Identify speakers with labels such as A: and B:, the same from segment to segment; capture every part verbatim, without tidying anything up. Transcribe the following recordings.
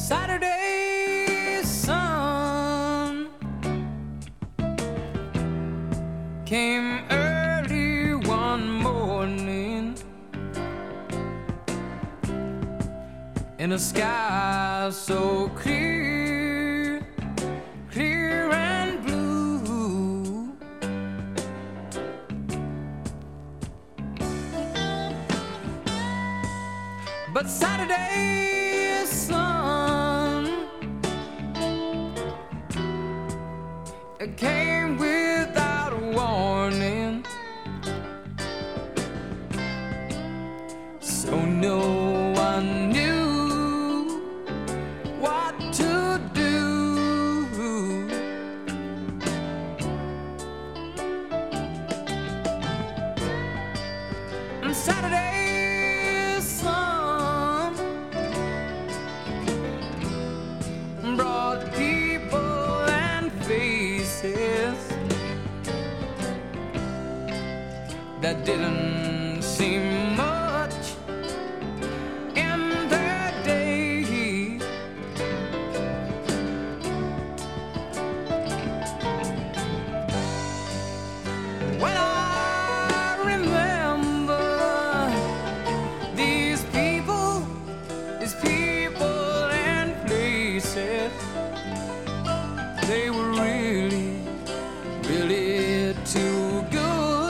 A: Saturday sun came early one morning in a sky so clear, clear and blue. But Saturday's sun, it came without a warning, so no one knew what to do. And Saturday's sun brought people and faces that didn't seem much in their day. Well, I remember these people, these people and places. They were really, really too good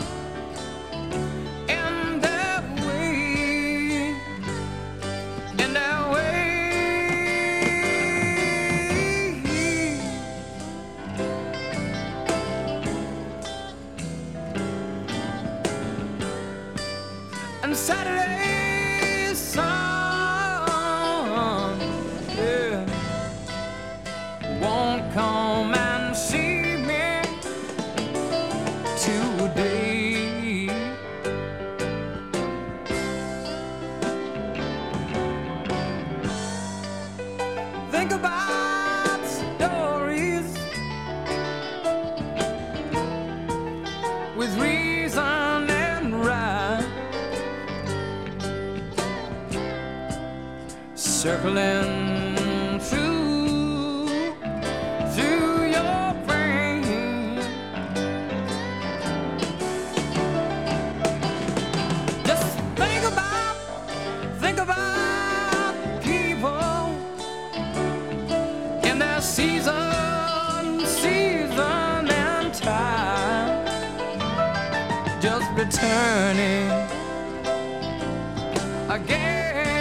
A: in their way, in their way. And Saturday's sun, yeah, won't come and see me today. Think about stories with reason and rhyme, circling through, through your brain. Just think about, think about people in their season, season and time, just returning again.